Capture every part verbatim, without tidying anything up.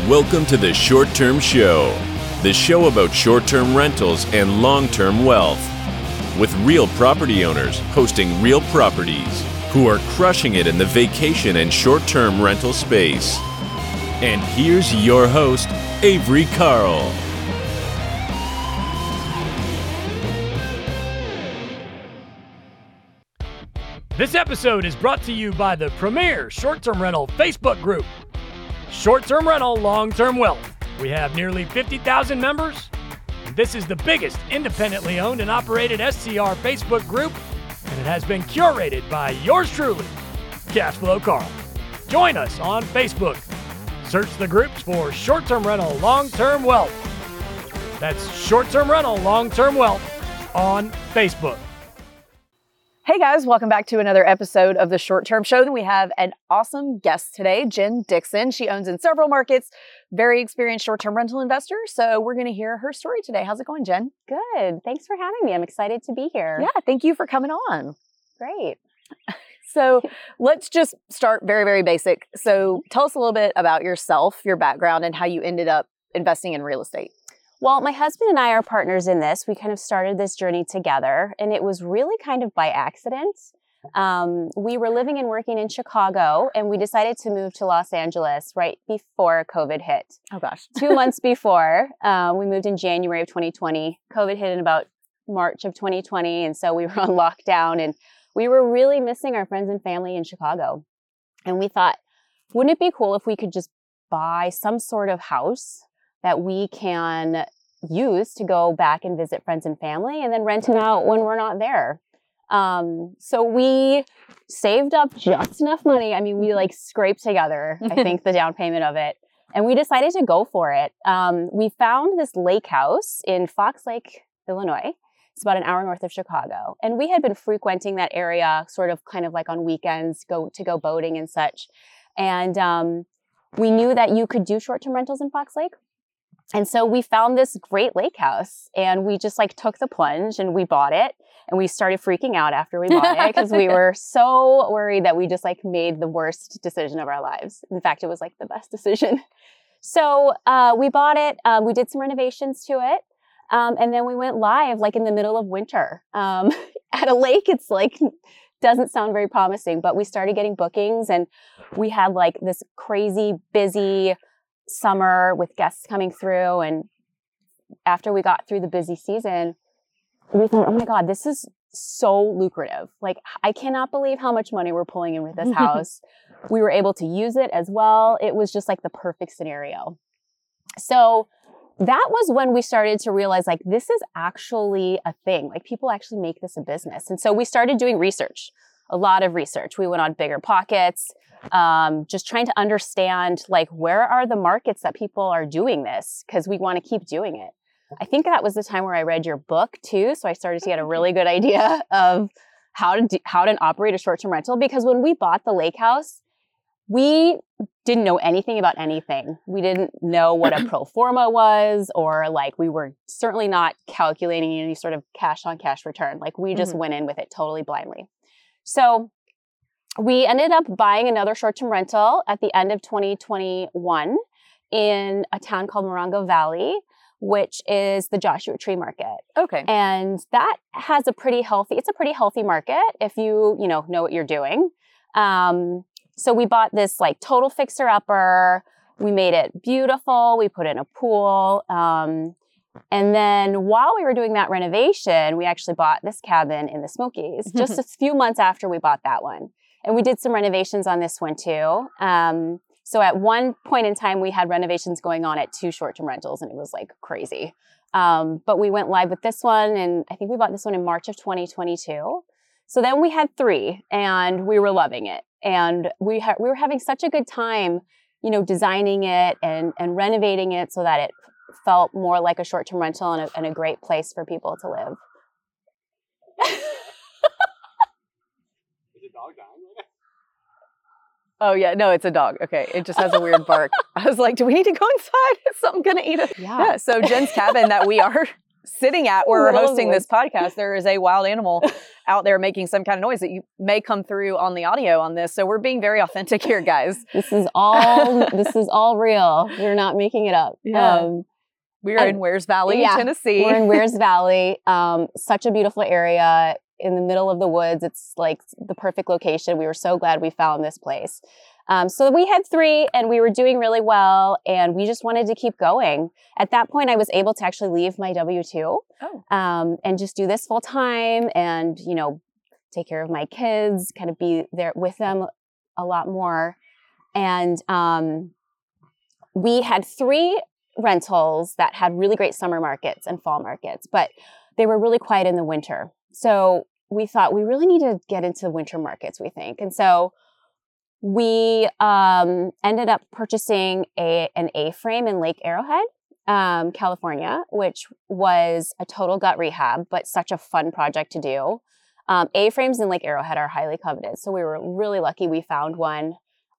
Welcome to the Short Term Show, the show about short-term rentals and long-term wealth, with real property owners hosting real properties who are crushing it in the vacation and short-term rental space. And here's your host, Avery Carl. This episode is brought to you by the premier short-term rental Facebook group, Short-Term Rental, Long-Term Wealth. We have nearly fifty thousand members. And this is the biggest independently owned and operated S C R Facebook group, and it has been curated by yours truly, Cashflow Carl. Join us on Facebook. Search the groups for Short-Term Rental, Long-Term Wealth. That's Short-Term Rental, Long-Term Wealth on Facebook. Hey guys, welcome back to another episode of the Short Term Show. We have an awesome guest today, Jen Dixon. She owns in several markets, very experienced short-term rental investor. So we're going to hear her story today. How's it going, Jen? Good. Thanks for having me. I'm excited to be here. Yeah, thank you for coming on. Great. So let's just start very, very basic. So tell us a little bit about yourself, your background, and how you ended up investing in real estate. Well, my husband and I are partners in this. We kind of started this journey together, and it was really kind of by accident. Um, we were living and working in Chicago, and we decided to move to Los Angeles right before COVID hit. Oh, gosh. Two months before. Uh, we moved in January of twenty twenty. COVID hit in about March of twenty twenty, and so we were on lockdown, and we were really missing our friends and family in Chicago. And we thought, wouldn't it be cool if we could just buy some sort of house that we can use to go back and visit friends and family and then rent them out when we're not there. Um, so we saved up just enough money. I mean, we like scraped together, I think, the down payment of it. And we decided to go for it. Um, we found this lake house in Fox Lake, Illinois. It's about an hour north of Chicago. And we had been frequenting that area sort of kind of like on weekends go to go boating and such. And um, we knew that you could do short-term rentals in Fox Lake. And so we found this great lake house, and we just like took the plunge and we bought it, and we started freaking out after we bought it because we were so worried that we just like made the worst decision of our lives. In fact, it was like the best decision. So uh, we bought it. Uh, we did some renovations to it. Um, and then we went live like in the middle of winter um, at a lake. It's like, doesn't sound very promising, but we started getting bookings, and we had like this crazy busy summer with guests coming through. And after we got through the busy season, we thought, oh my God, this is so lucrative. Like, I cannot believe how much money we're pulling in with this house. We were able to use it as well. It was just like the perfect scenario. So that was when we started to realize like, this is actually a thing. Like, people actually make this a business. And so we started doing research, a lot of research. We went on Bigger Pockets, um, just trying to understand like, where are the markets that people are doing this? Because we want to keep doing it. I think that was the time where I read your book too. So I started to get a really good idea of how to do, how to operate a short-term rental. Because when we bought the lake house, we didn't know anything about anything. We didn't know what a pro forma was, or like we were certainly not calculating any sort of cash on cash return. Like, we just mm-hmm. went in with it totally blindly. So we ended up buying another short-term rental at the end of twenty twenty-one in a town called Morongo Valley, which is the Joshua Tree Market. Okay. And that has a pretty healthy, it's a pretty healthy market if you, you know, know what you're doing. Um, so we bought this like total fixer-upper. We made it beautiful. We put in a pool. Um, and then while we were doing that renovation, we actually bought this cabin in the Smokies just a few months after we bought that one. And we did some renovations on this one too. Um, so at one point in time, we had renovations going on at two short-term rentals, and it was like crazy. Um, but we went live with this one, and I think we bought this one in March of twenty twenty-two. So then we had three, and we were loving it. And we ha- we were having such a good time, you know, designing it and, and renovating it so that it felt more like a short-term rental and a, and a great place for people to live. Is a dog dying? Oh, yeah. No, it's a dog. Okay. It just has a weird bark. I was like, do we need to go inside? Is something going to eat it? Yeah. yeah. So Jen's cabin that we are sitting at where we're hosting this podcast, there is a wild animal out there making some kind of noise that you may come through on the audio on this. So we're being very authentic here, guys. This is all, this is all real. We're not making it up. Yeah. Um, we are in Wears Valley, yeah, Tennessee. We're in Wears Valley. Um, such a beautiful area in the middle of the woods. It's like the perfect location. We were so glad we found this place. Um, so we had three and we were doing really well and we just wanted to keep going. At that point, I was able to actually leave my W two oh. um, and just do this full time and, you know, take care of my kids, kind of be there with them a lot more. And um, we had three rentals that had really great summer markets and fall markets, but they were really quiet in the winter. So we thought we really need to get into winter markets, we think. And so we um, ended up purchasing a an A-frame in Lake Arrowhead, um, California, which was a total gut rehab, but such a fun project to do. Um, A-frames in Lake Arrowhead are highly coveted. So we were really lucky we found one.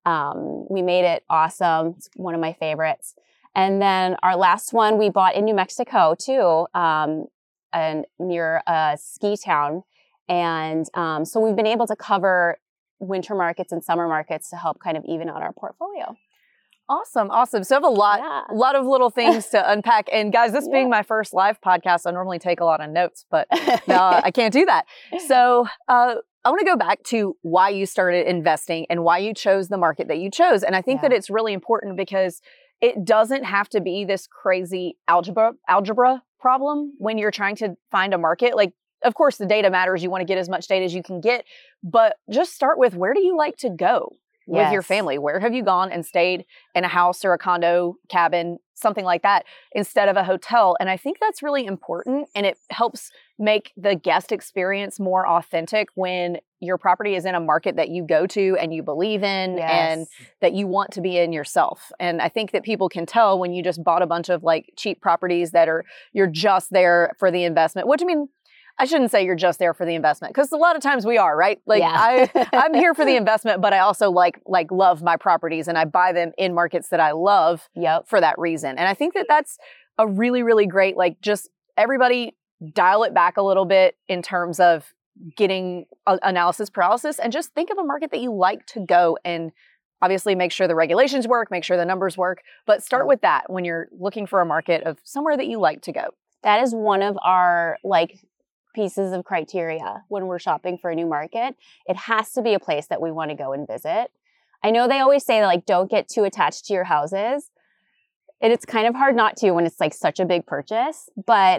Um, we made it awesome. It's one of my favorites. And then our last one we bought in New Mexico too, um, and near a ski town. And um, so we've been able to cover winter markets and summer markets to help kind of even out our portfolio. Awesome. Awesome. So I have a lot, Yeah. lot of little things to unpack. And guys, this Yeah. being my first live podcast, I normally take a lot of notes, but no, I can't do that. So uh, I want to go back to why you started investing and why you chose the market that you chose. And I think Yeah. that it's really important because it doesn't have to be this crazy algebra algebra problem when you're trying to find a market. Like, of course, the data matters. You want to get as much data as you can get, but just start with, where do you like to go with your Yes. family? Where have you gone and stayed in a house or a condo, cabin, something like that, instead of a hotel? And I think that's really important. And it helps make the guest experience more authentic when your property is in a market that you go to and you believe in Yes. and that you want to be in yourself. And I think that people can tell when you just bought a bunch of like cheap properties that are, you're just there for the investment, which I mean, I shouldn't say you're just there for the investment, because a lot of times we are, right? Like Yeah. I, I'm here for the investment, but I also like like love my properties and I buy them in markets that I love Yep. for that reason. And I think that that's a really, really great, like, just everybody dial it back a little bit in terms of getting a- analysis paralysis and just think of a market that you like to go and obviously make sure the regulations work, make sure the numbers work, but start with that when you're looking for a market of somewhere that you like to go. That is one of our like pieces of criteria when we're shopping for a new market. It has to be a place that we want to go and visit. I know they always say like, don't get too attached to your houses. And it's kind of hard not to when it's like such a big purchase, but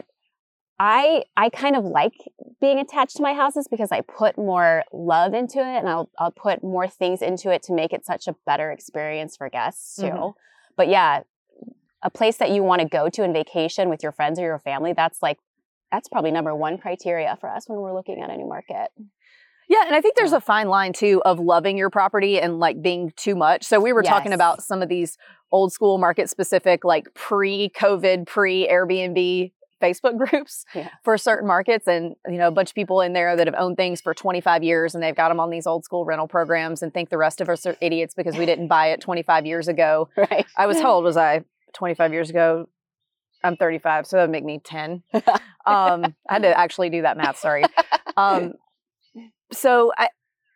I I kind of like being attached to my houses because I put more love into it and I'll I'll put more things into it to make it such a better experience for guests too. Mhm. But yeah, a place that you want to go to in vacation with your friends or your family, that's like that's probably number one criteria for us when we're looking at a new market. Yeah, and I think there's Yeah. a fine line too of loving your property and like being too much. So we were talking Yes. about some of these old school market specific, like pre-COVID, pre-Airbnb Facebook groups Yeah. for certain markets, and you know, a bunch of people in there that have owned things for twenty-five years and they've got them on these old school rental programs and think the rest of us are idiots because we didn't buy it twenty-five years ago. Right. I was, how old was I? twenty-five years ago. I'm thirty-five, so that would make me ten. Um, I had to actually do that math. Sorry. Um, so I,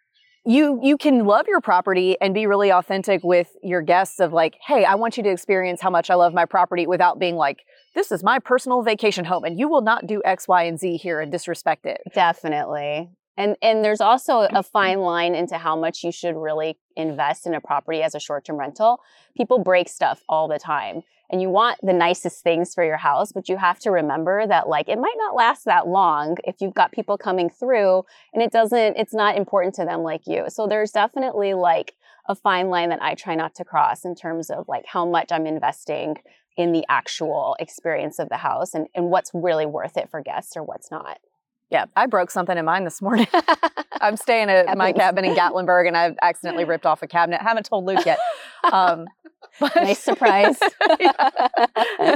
you you can love your property and be really authentic with your guests of like, hey, I want you to experience how much I love my property without being like, this is my personal vacation home and you will not do X, Y, and Z here and disrespect it. Definitely. And and there's also a fine line into how much you should really invest in a property as a short-term rental. People break stuff all the time. And you want the nicest things for your house, but you have to remember that like it might not last that long if you've got people coming through and it doesn't, it's not important to them like you. So there's definitely like a fine line that I try not to cross in terms of like how much I'm investing in the actual experience of the house and, and what's really worth it for guests or what's not. Yeah, I broke something in mine this morning. I'm staying at my cabin in Gatlinburg and I've accidentally ripped off a cabinet. Haven't told Luke yet. Um, but Nice surprise. Yeah.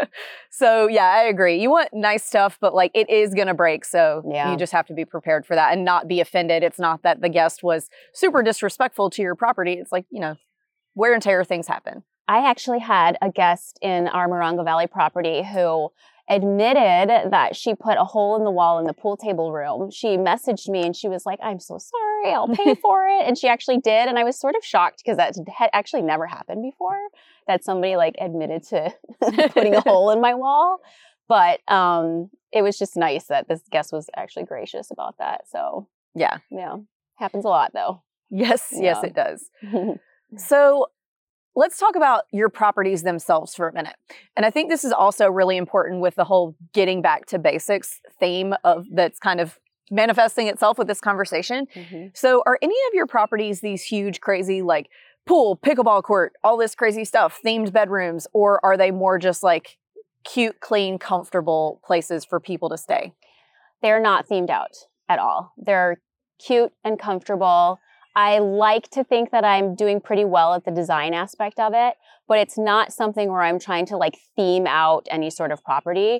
So yeah, I agree. You want nice stuff, but like it is going to break. So Yeah. you just have to be prepared for that and not be offended. It's not that the guest was super disrespectful to your property. It's like, you know, wear and tear things happen. I actually had a guest in our Morongo Valley property who admitted that she put a hole in the wall in the pool table room. She messaged me and she was like, I'm so sorry, I'll pay for it. And she actually did. And I was sort of shocked because that had actually never happened before, that somebody like admitted to putting a hole in my wall. But um, it was just nice that this guest was actually gracious about that. So yeah. Yeah. Happens a lot though. Yes, Yeah. yes, it does. So let's talk about your properties themselves for a minute. And I think this is also really important with the whole getting back to basics theme of that's kind of manifesting itself with this conversation. Mm-hmm. So are any of your properties these huge, crazy, like pool, pickleball court, all this crazy stuff, themed bedrooms, or are they more just like cute, clean, comfortable places for people to stay? They're not themed out at all. They're cute and comfortable. I like to think that I'm doing pretty well at the design aspect of it, but it's not something where I'm trying to like theme out any sort of property.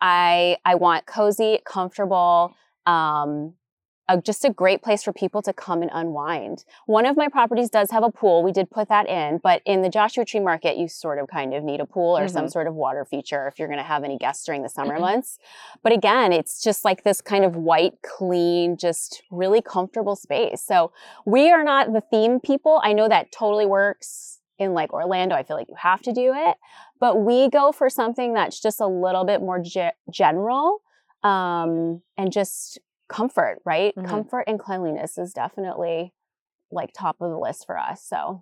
I I want cozy, comfortable, um, a, just a great place for people to come and unwind. One of my properties does have a pool. We did put that in, but in the Joshua Tree Market, you sort of kind of need a pool or mm-hmm. some sort of water feature if you're going to have any guests during the summer mm-hmm. months. But again, it's just like this kind of white, clean, just really comfortable space. So we are not the theme people. I know that totally works in like Orlando. I feel like you have to do it, but we go for something that's just a little bit more ge- general um, and just comfort, right? Mm-hmm. Comfort and cleanliness is definitely like top of the list for us. So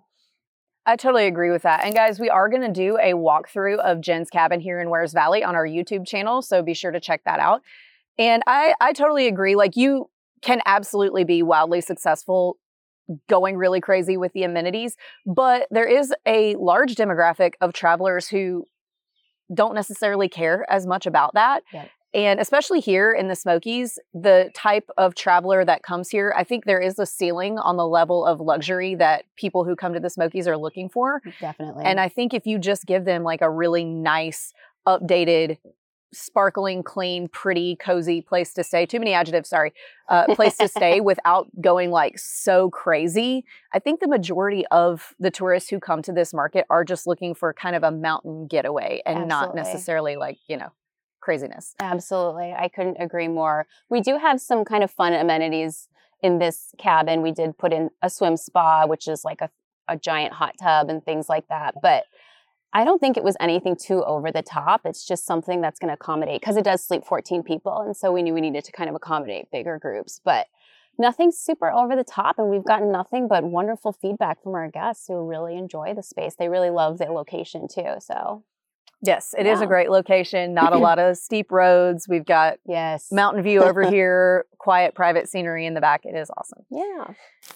I totally agree with that. And guys, we are going to do a walkthrough of Jen's cabin here in Wears Valley on our YouTube channel. So be sure to check that out. And I, I totally agree. Like you can absolutely be wildly successful going really crazy with the amenities, but there is a large demographic of travelers who don't necessarily care as much about that. Yeah. And especially here in the Smokies, the type of traveler that comes here, I think there is a ceiling on the level of luxury that people who come to the Smokies are looking for. Definitely. And I think if you just give them like a really nice, updated, sparkling, clean, pretty, cozy place to stay, too many adjectives, sorry, uh, place to stay without going like so crazy, I think the majority of the tourists who come to this market are just looking for kind of a mountain getaway and Absolutely. Not necessarily like, you know, craziness. Absolutely. I couldn't agree more. We do have some kind of fun amenities in this cabin. We did put in a swim spa, which is like a, a giant hot tub and things like that. But I don't think it was anything too over the top. It's just something that's going to accommodate, because it does sleep fourteen people. And so we knew we needed to kind of accommodate bigger groups, but nothing super over the top. And we've gotten nothing but wonderful feedback from our guests who really enjoy the space. They really love the location too. So yes, it yeah. is a great location. Not a lot of steep roads. We've got yes. mountain view over here, quiet private scenery in the back. It is awesome. Yeah.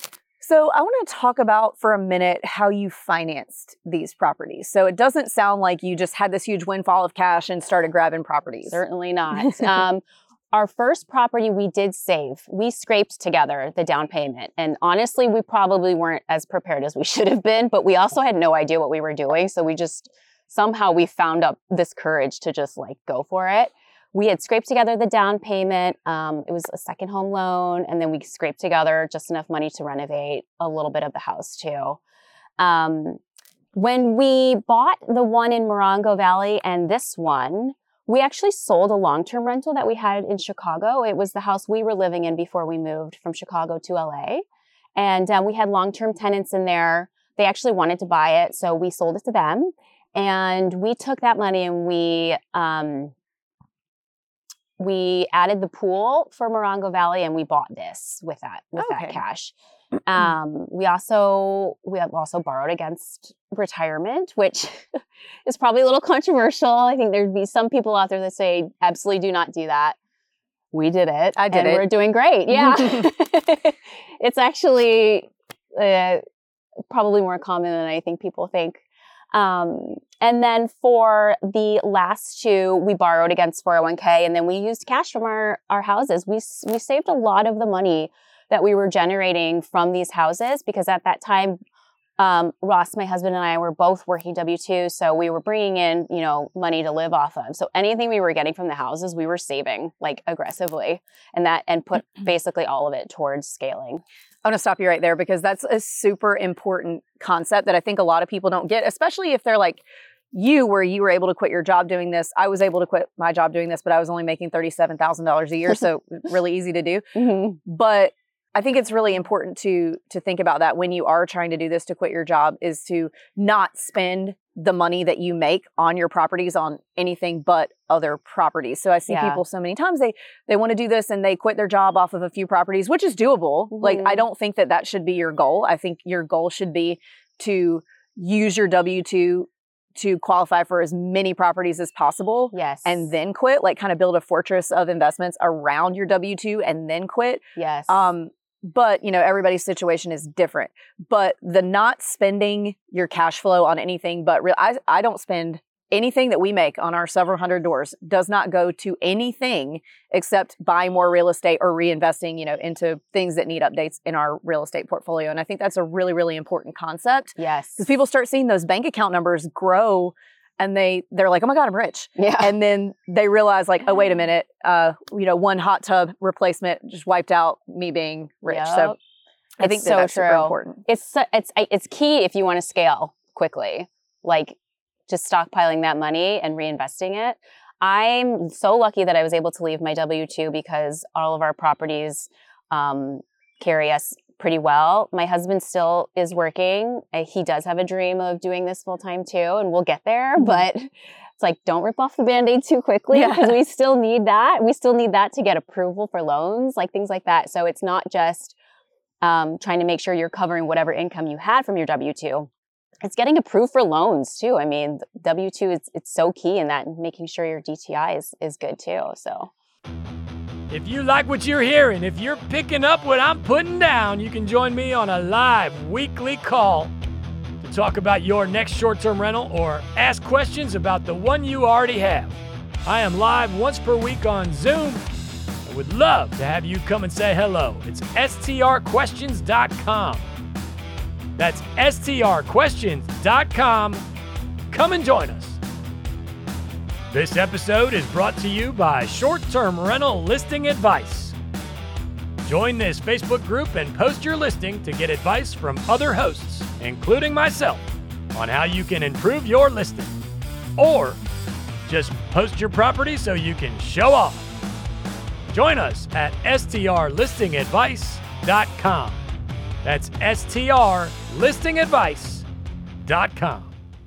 So I want to talk about for a minute how you financed these properties. So it doesn't sound like you just had this huge windfall of cash and started grabbing properties. Certainly not. um, our first property we did save. We scraped together the down payment. And honestly, we probably weren't as prepared as we should have been, but we also had no idea what we were doing. So we just, somehow we found up this courage to just like go for it. We had scraped together the down payment. Um, it was a second home loan. And then we scraped together just enough money to renovate a little bit of the house too. Um, when we bought the one in Morongo Valley and this one, we actually sold a long-term rental that we had in Chicago. It was the house we were living in before we moved from Chicago to L A. And um, we had long-term tenants in there. They actually wanted to buy it, so we sold it to them. And we took that money and we... Um, We added the pool for Morongo Valley, and we bought this with that with okay. that cash. Um, we also we have also borrowed against retirement, which is probably a little controversial. I think there'd be some people out there that say absolutely do not do that. We did it. I did and it. We're doing great. Yeah, it's actually uh, probably more common than I think people think. Um, and then for the last two, we borrowed against four oh one k, and then we used cash from our, our houses. We, we saved a lot of the money that we were generating from these houses, because at that time, um, Ross, my husband, and I were both working W two. So we were bringing in, you know, money to live off of. So anything we were getting from the houses, we were saving like aggressively, and that, and put basically all of it towards scaling. I want to stop you right there, because that's a super important concept that I think a lot of people don't get, especially if they're like, you, where you were able to quit your job doing this. I was able to quit my job doing this, but I was only making thirty-seven thousand dollars a year. So really easy to do. Mm-hmm. But I think it's really important to to think about that when you are trying to do this to quit your job, is to not spend the money that you make on your properties on anything but other properties. So I see Yeah. people so many times, they they want to do this and they quit their job off of a few properties, which is doable. Mm-hmm. Like, I don't think that that should be your goal. I think your goal should be to use your W two to qualify for as many properties as possible. Yes. And then quit, like kind of build a fortress of investments around your W two and then quit. Yes. Um, but, you know, everybody's situation is different. But the not spending your cash flow on anything but real, I, I don't spend anything that we make on our several hundred doors does not go to anything except buying more real estate or reinvesting, you know, into things that need updates in our real estate portfolio. And I think that's a really, really important concept, Yes. because people start seeing those bank account numbers grow and they, they're like, oh my God, I'm rich. Yeah. And then they realize, like, oh, wait a minute, uh, you know, one hot tub replacement just wiped out me being rich. Yep. So I It's think that so that's super true. important. It's su- it's it's key if you want to scale quickly, like just stockpiling that money and reinvesting it. I'm so lucky that I was able to leave my W two because all of our properties um, carry us pretty well. My husband still is working. Uh, He does have a dream of doing this full time too, and we'll get there. Mhm. But it's like, don't rip off the Band-Aid too quickly, Yeah. because we still need that. We still need that to get approval for loans, like things like that. So it's not just um, trying to make sure you're covering whatever income you had from your W two. It's getting approved for loans too. I mean, W two is it's so key in that, and making sure your D T I is, is good too. So If you like what you're hearing, if you're picking up what I'm putting down, you can join me on a live weekly call to talk about your next short-term rental or ask questions about the one you already have. I am live once per week on Zoom. I would love to have you come and say hello. It's S T R questions dot com. That's S T R questions dot com. Come and join us. This episode is brought to you by Short-Term Rental Listing Advice. Join this Facebook group and post your listing to get advice from other hosts, including myself, on how you can improve your listing. Or just post your property so you can show off. Join us at S T R listing advice dot com. That's S T R listing advice dot com.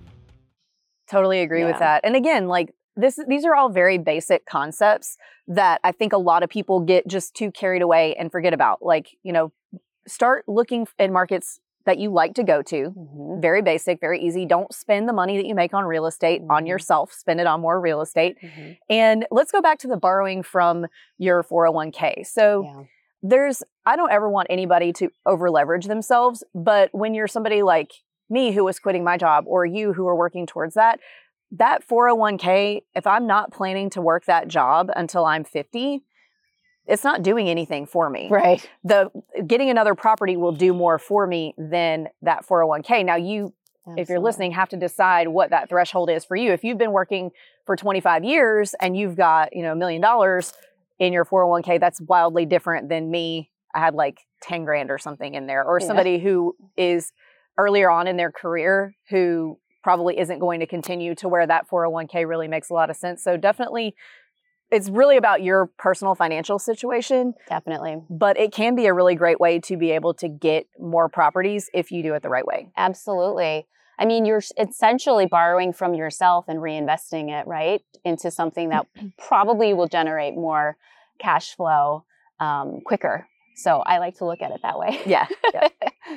Totally agree Yeah. with that. And again, like this, these are all very basic concepts that I think a lot of people get just too carried away and forget about. Like, you know, start looking in markets that you like to go to. mhm. Very basic, very easy. Don't spend the money that you make on real estate on Mhm. yourself. Spend it on more real estate. Mhm. And let's go back to the borrowing from your four oh one k. So Yeah. there's, I don't ever want anybody to over leverage themselves, but when you're somebody like me who was quitting my job, or you who are working towards that, that four oh one k, if I'm not planning to work that job until I'm fifty, it's not doing anything for me. Right. The getting another property will do more for me than that four oh one k. Now, you, if you're Absolutely. listening, have to decide what that threshold is for you. If you've been working for twenty-five years and you've got, you know, a million dollars in your four oh one k, that's wildly different than me. I had like ten grand or something in there, or Yeah. somebody who is earlier on in their career who probably isn't going to continue, to where that four oh one k really makes a lot of sense. So definitely, it's really about your personal financial situation, Definitely. but it can be a really great way to be able to get more properties if you do it the right way. Absolutely. I mean, you're essentially borrowing from yourself and reinvesting it, right, into something that probably will generate more cash flow um, quicker. So I like to look at it that way. Yeah. yeah.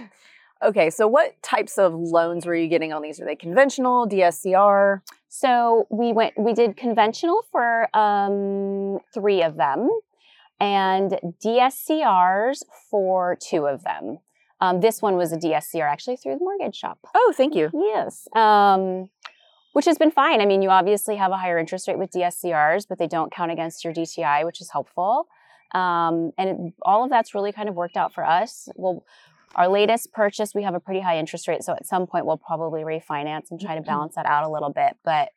Okay, so what types of loans were you getting on these? Are they conventional, D S C R? So we went, we did conventional for um, three of them, and D S C Rs for two of them. Um, this one was a D S C R actually through the mortgage shop. Oh, thank you. Yes. Um, which has been fine. I mean, you obviously have a higher interest rate with D S C Rs, but they don't count against your D T I, which is helpful. Um, and it, all of that's really kind of worked out for us. Well, our latest purchase, we have a pretty high interest rate, so at some point we'll probably refinance and try to balance that out a little bit. But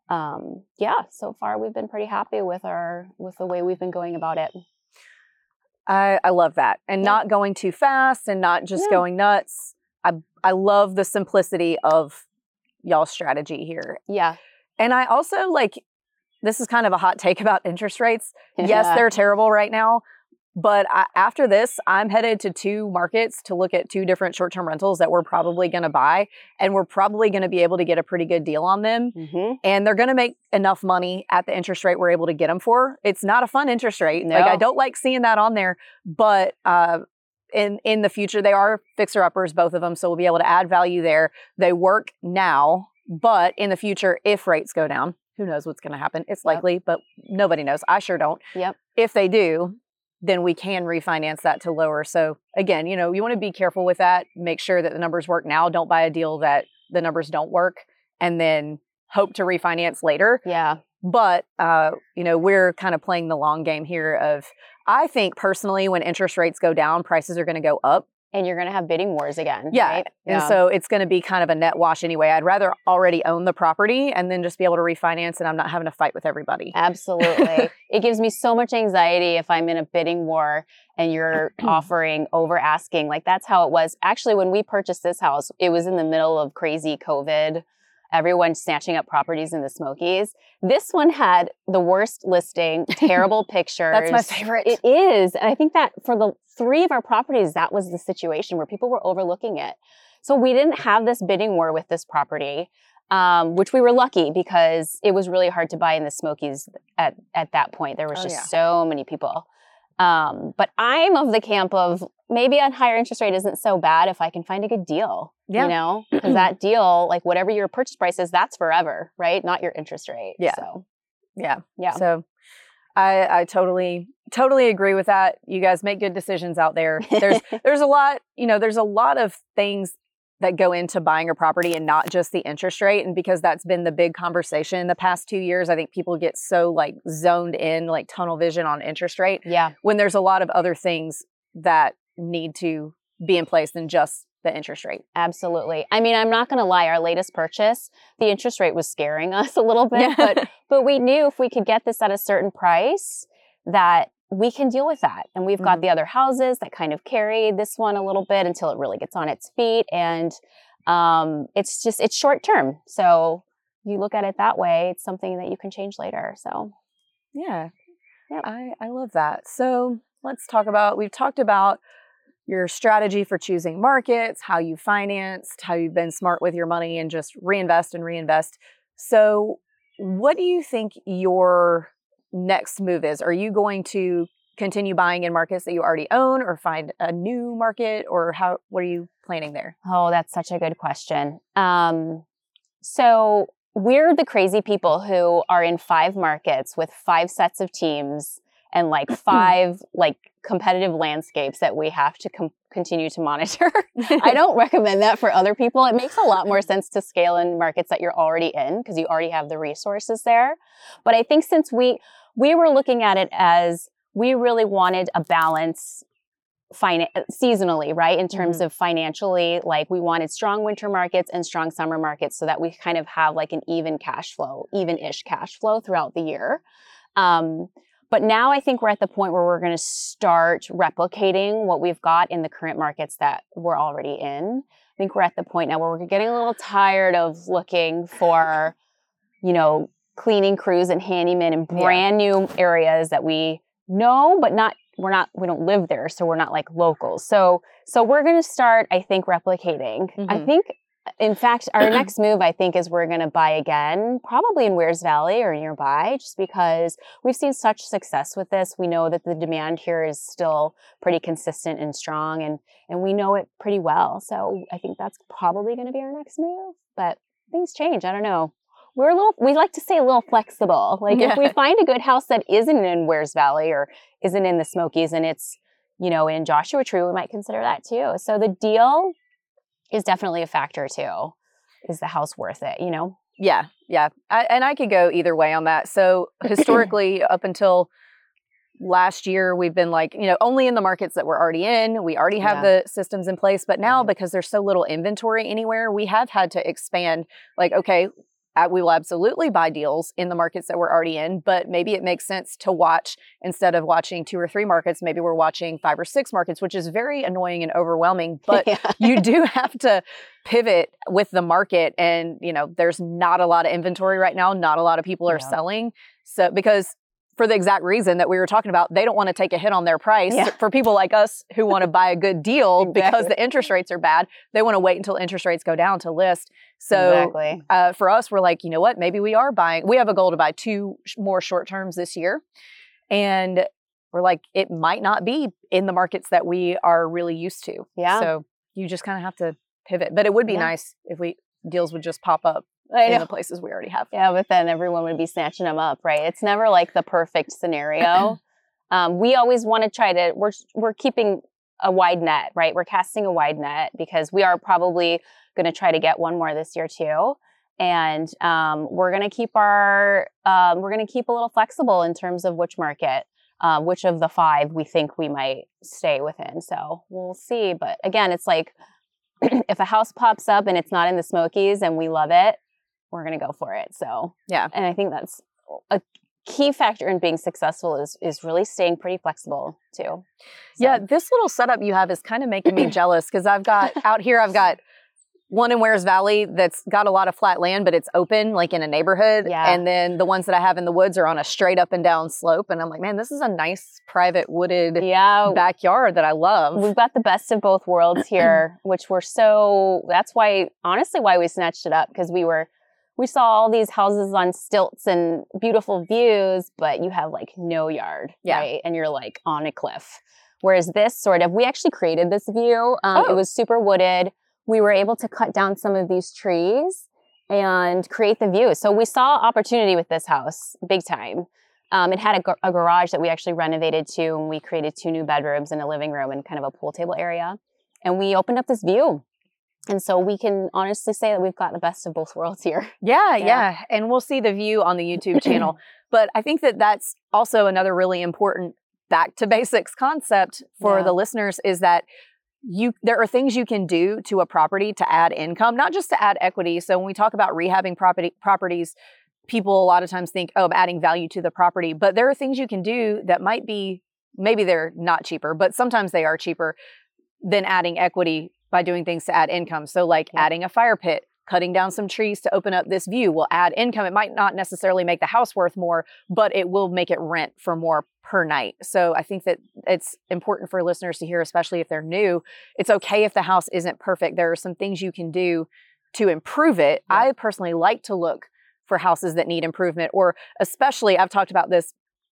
um, yeah, so far we've been pretty happy with our with the way we've been going about it. I, I love that. And Yeah. not going too fast and not just Yeah. going nuts. I I love the simplicity of, y'all's strategy here. Yeah. And I also like, this is kind of a hot take about interest rates. Yes, Yeah. they're terrible right now. But I, after this, I'm headed to two markets to look at two different short-term rentals that we're probably going to buy. And we're probably going to be able to get a pretty good deal on them. Mm-hmm. And they're going to make enough money at the interest rate we're able to get them for. It's not a fun interest rate. No. Like, I don't like seeing that on there. But uh, in, in the future, they are fixer-uppers, both of them. So we'll be able to add value there. They work now. But in the future, if rates go down, who knows what's going to happen? It's likely, yep. but nobody knows. I sure don't. Yep. If they do, then we can refinance that to lower. So again, you know, you want to be careful with that. Make sure that the numbers work now. Don't buy a deal that the numbers don't work and then hope to refinance later. Yeah. But, uh, you know, we're kind of playing the long game here of, I think personally, when interest rates go down, prices are going to go up. And you're going to have bidding wars again. Yeah. Right? And yeah. so it's going to be kind of a net wash anyway. I'd rather already own the property and then just be able to refinance and I'm not having to fight with everybody. Absolutely. It gives me so much anxiety if I'm in a bidding war and you're offering over asking. Like that's how it was. Actually, when we purchased this house, it was in the middle of crazy COVID. Everyone snatching up properties in the Smokies. This one had the worst listing, terrible pictures. That's my favorite. It is. And I think that for the three of our properties, that was the situation where people were overlooking it. So we didn't have this bidding war with this property, um, which we were lucky because it was really hard to buy in the Smokies at, at that point. There was Oh, just yeah. so many people. Um, but I'm of the camp of maybe a higher interest rate isn't so bad if I can find a good deal, Yeah. you know, because that deal, like whatever your purchase price is, that's forever, right? Not your interest rate. Yeah. So, Yeah. yeah. So I, I totally, totally agree with that. You guys make good decisions out there. There's, there's a lot, you know, there's a lot of things that go into buying a property and not just the interest rate. And because that's been the big conversation in the past two years, I think people get so like zoned in, like tunnel vision on interest rate, Yeah. when there's a lot of other things that need to be in place than just the interest rate. Absolutely. I mean, I'm not going to lie. Our latest purchase, the interest rate was scaring us a little bit, but but we knew if we could get this at a certain price that we can deal with that. And we've got Mhm. the other houses that kind of carry this one a little bit until it really gets on its feet. And um, it's just, it's short term. So you look at it that way, it's something that you can change later. So Yeah. Yep. I, I love that. So let's talk about, we've talked about your strategy for choosing markets, how you financed, how you've been smart with your money and just reinvest and reinvest. So what do you think your next move is? Are you going to continue buying in markets that you already own or find a new market, or how, what are you planning there? Oh, that's such a good question. Um, so we're the crazy people who are in five markets with five sets of teams and like five like competitive landscapes that we have to com- continue to monitor. I don't recommend that for other people. It makes a lot more sense to scale in markets that you're already in because you already have the resources there. But I think since we we were looking at it as we really wanted a balance Fin- seasonally, right? In terms Mhm. of financially, like we wanted strong winter markets and strong summer markets so that we kind of have like an even cash flow, even-ish cash flow throughout the year. Um, but now I think we're at the point where we're going to start replicating what we've got in the current markets that we're already in. I think we're at the point now where we're getting a little tired of looking for, you know, cleaning crews and handymen in brand new areas that we know, but not we're not, we don't live there. So we're not like locals. So, so we're going to start, I think, replicating. Mhm. I think, in fact, our next move, I think, is we're going to buy again, probably in Weirs Valley or nearby, just because we've seen such success with this. We know that the demand here is still pretty consistent and strong, and, and we know it pretty well. So I think that's probably going to be our next move, but things change. I don't know. We're a little, we like to say a little flexible. Like Yeah. if we find a good house that isn't in Weirs Valley or isn't in the Smokies and it's, you know, in Joshua Tree, we might consider that too. So the deal is definitely a factor too. Is the house worth it, you know? Yeah, yeah. I, and I could go either way on that. So historically, up until last year, we've been like, you know, only in the markets that we're already in. We already have Yeah. the systems in place. But now, Right. because there's so little inventory anywhere, we have had to expand. Like, okay, uh, we will absolutely buy deals in the markets that we're already in, but maybe it makes sense to watch, instead of watching two or three markets, maybe we're watching five or six markets, which is very annoying and overwhelming. But Yeah. you do have to pivot with the market. And, you know, there's not a lot of inventory right now. Not a lot of people are Yeah. selling. So because for the exact reason that we were talking about, they don't want to take a hit on their price. Yeah. For people like us who want to buy a good deal Exactly. because the interest rates are bad, they want to wait until interest rates go down to list. So Exactly. uh, for us, we're like, you know what? Maybe we are buying. We have a goal to buy two sh- more short terms this year. And we're like, it might not be in the markets that we are really used to. Yeah. So you just kind of have to pivot. But it would be Yeah. nice if we deals would just pop up I in know. the places we already have. Yeah, but then everyone would be snatching them up, right? It's never like the perfect scenario. um, we always want to try to, we're, we're keeping a wide net, right? We're casting a wide net because we are probably going to try to get one more this year too. And um, we're going to keep our, um, we're going to keep a little flexible in terms of which market, uh, which of the five we think we might stay within. So we'll see. But again, it's like, if a house pops up and it's not in the Smokies and we love it, we're going to go for it. So, Yeah. and I think that's a key factor in being successful is, is really staying pretty flexible too. So. Yeah, this little setup you have is kind of making me jealous because I've got out here, I've got one in Wares Valley that's got a lot of flat land, but it's open, like in a neighborhood. Yeah. And then the ones that I have in the woods are on a straight up and down slope. And I'm like, man, this is a nice private wooded Yeah. backyard that I love. We've got the best of both worlds here, which we're so, that's why, honestly, why we snatched it up. Because we were, we saw all these houses on stilts and beautiful views, but you have like no yard, Yeah. right? And you're like on a cliff. Whereas this sort of, we actually created this view. Um, Oh. It was super wooded. We were able to cut down some of these trees and create the view. So we saw opportunity with this house big time. Um, it had a, gar- a garage that we actually renovated to, and we created two new bedrooms and a living room and kind of a pool table area. And we opened up this view. And so we can honestly say that we've got the best of both worlds here. Yeah, yeah, Yeah. And we'll see the view on the YouTube channel. But I think that that's also another really important back to basics concept for Yeah. the listeners is that you there are things you can do to a property to add income, not just to add equity. So when we talk about rehabbing property properties, people a lot of times think, oh, I'm adding value to the property. But there are things you can do that might be, maybe they're not cheaper, but sometimes they are cheaper than adding equity by doing things to add income. So like Yeah. adding a fire pit, cutting down some trees to open up this view will add income. It might not necessarily make the house worth more, but it will make it rent for more per night. So I think that it's important for listeners to hear, especially if they're new. It's okay if the house isn't perfect. There are some things you can do to improve it. Yeah. I personally like to look for houses that need improvement, or especially, I've talked about this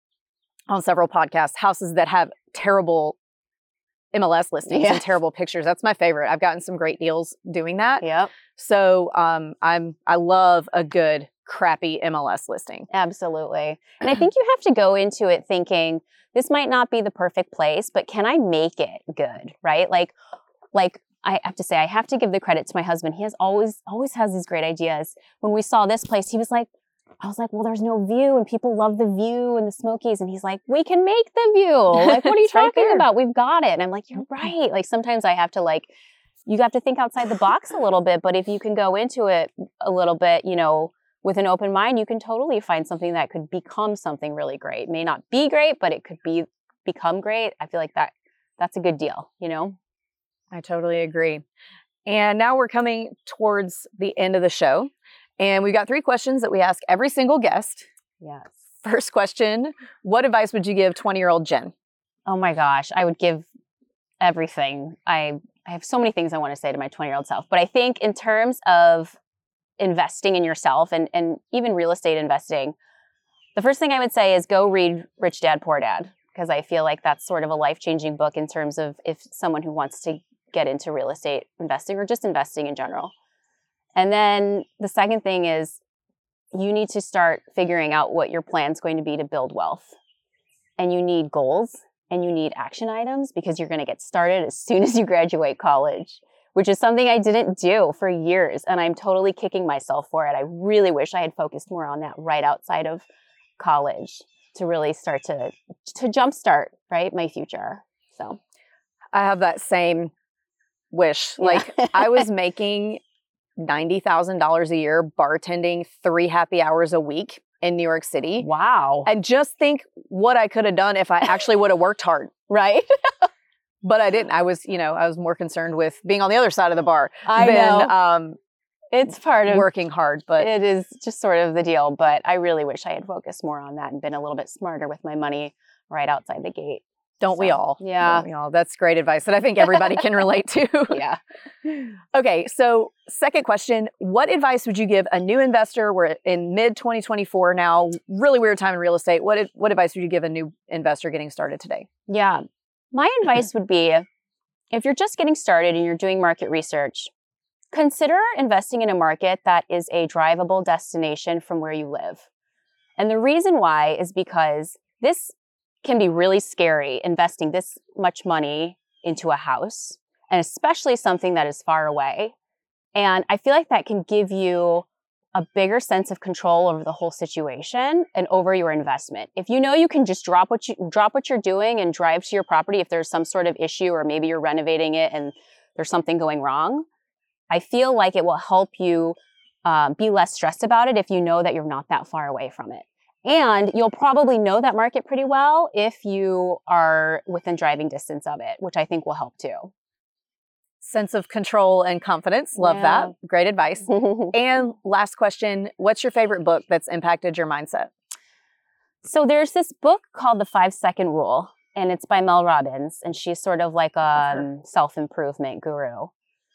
on several podcasts, houses that have terrible M L S listings Yeah. and terrible pictures. That's my favorite. I've gotten some great deals doing that. Yep. So um, I'm I love a good crappy M L S listing. Absolutely. And I think you have to go into it thinking this might not be the perfect place, but can I make it good, right? Like, like I have to say, I have to give the credit to my husband. He has always, always has these great ideas. When we saw this place, he was like, I was like, well, there's no view and people love the view and the Smokies. And he's like, we can make the view. Like, what are you It's right talking there. about? We've got it. And I'm like, you're right. Like sometimes I have to like, you have to think outside the box a little bit, but if you can go into it a little bit, you know, with an open mind, you can totally find something that could become something really great. It may not be great, but it could be become great. I feel like that that's a good deal, you know? I totally agree. And now we're coming towards the end of the show. And we've got three questions that we ask every single guest. Yes. First question, what advice would you give twenty-year-old Jen? Oh my gosh, I would give everything. I I have so many things I want to say to my twenty-year-old self, but I think in terms of investing in yourself and, and even real estate investing, the first thing I would say is go read Rich Dad, Poor Dad, because I feel like that's sort of a life-changing book in terms of if someone who wants to get into real estate investing or just investing in general. And then the second thing is you need to start figuring out what your plan's going to be to build wealth. And you need goals and you need action items because you're going to get started as soon as you graduate college, which is something I didn't do for years. And I'm totally kicking myself for it. I really wish I had focused more on that right outside of college to really start to, to jumpstart, right, my future. So I have that same wish. Yeah. Like I was making ninety thousand dollars a year bartending three happy hours a week in New York City. Wow. And just think what I could have done if I actually would have worked hard. Right? But I didn't. I was, you know, I was more concerned with being on the other side of the bar I than know. Um, It's part of working hard. But it is just sort of the deal. But I really wish I had focused more on that and been a little bit smarter with my money right outside the gate. don't we So, all? yeah. Don't we all? That's great advice that I think everybody can relate to. Yeah. Okay, so second question. What advice would you give a new investor? We're in mid twenty twenty-four now, really weird time in real estate. What, ad- what advice would you give a new investor getting started today? Yeah. My advice would be, if you're just getting started and you're doing market research, consider investing in a market that is a drivable destination from where you live. And the reason why is because this can be really scary, investing this much money into a house, and especially something that is far away. And I feel like that can give you a bigger sense of control over the whole situation and over your investment. If you know you can just drop what you drop what you're doing and drive to your property if there's some sort of issue, or maybe you're renovating it and there's something going wrong, I feel like it will help you uh, be less stressed about it if you know that you're not that far away from it. And you'll probably know that market pretty well if you are within driving distance of it, which I think will help too. Sense of control and confidence. Love Yeah. that. Great advice. And last question. What's your favorite book that's impacted your mindset? So there's this book called The Five Second Rule, and it's by Mel Robbins, and she's sort of like a um, self-improvement guru.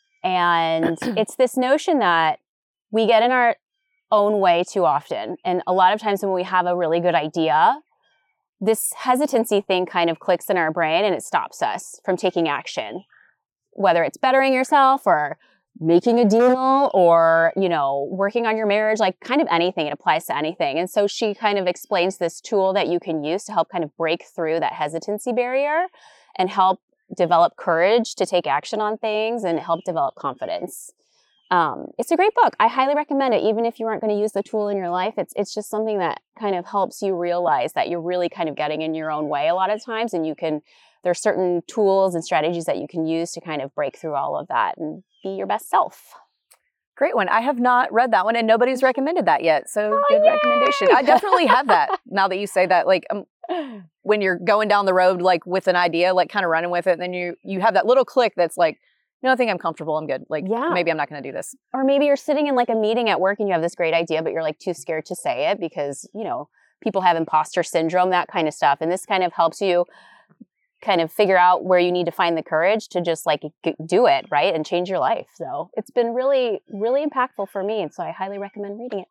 And it's this notion that we get in our own way too often. And a lot of times when we have a really good idea, this hesitancy thing kind of clicks in our brain and it stops us from taking action. Whether it's bettering yourself or making a deal or, you know, working on your marriage, like kind of anything, it applies to anything. And so she kind of explains this tool that you can use to help kind of break through that hesitancy barrier and help develop courage to take action on things and help develop confidence. Um, it's a great book. I highly recommend it. Even if you aren't going to use the tool in your life, it's it's just something that kind of helps you realize that you're really kind of getting in your own way a lot of times, and you can, there's certain tools and strategies that you can use to kind of break through all of that and be your best self. Great one. I have not read that one, and nobody's recommended that yet. So Oh, good yay! recommendation. I definitely have that now that you say that. Like um, when you're going down the road, like with an idea, like kind of running with it, and then you you have that little click that's like, no, I think I'm comfortable. I'm good. Like Yeah. maybe I'm not going to do this. Or maybe you're sitting in like a meeting at work and you have this great idea, but you're like too scared to say it because, you know, people have imposter syndrome, that kind of stuff. And this kind of helps you kind of figure out where you need to find the courage to just like g- do it, right? And change your life. So it's been really, really impactful for me. And so I highly recommend reading it.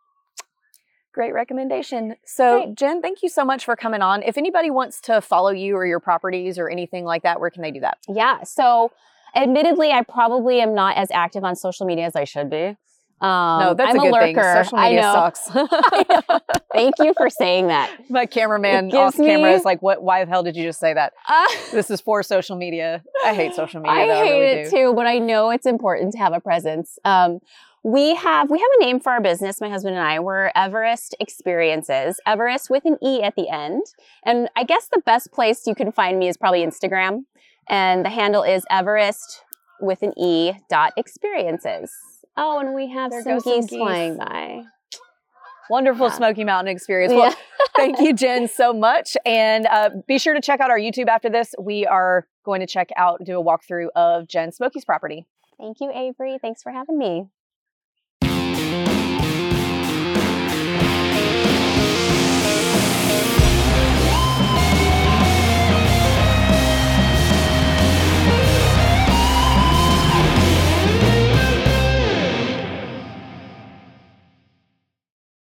Great recommendation. So Great. Jen, thank you so much for coming on. If anybody wants to follow you or your properties or anything like that, where can they do that? Yeah. So admittedly, I probably am not as active on social media as I should be. Um, no, that's I'm a good thing. lurker. Social media I know. sucks. I know. Thank you for saying that. My cameraman It off gives camera me- is like, "What? Why the hell did you just say that? Uh, This is for social media." I hate social media. I though, hate really it do. too, but I know it's important to have a presence. Um, we have we have a name for our business, my husband and I. We're Everest Experiences, Everest with an E at the end. And I guess the best place you can find me is probably Instagram. And the handle is Everest with an E dot experiences. Oh, and we have There some goes some geese, geese. flying by. Wonderful Yeah. Smoky Mountain experience. Well, Yeah. thank you, Jen, so much. And uh, be sure to check out our YouTube after this. We are going to check out, do a walkthrough of Jen Smoky's property. Thank you, Avery. Thanks for having me.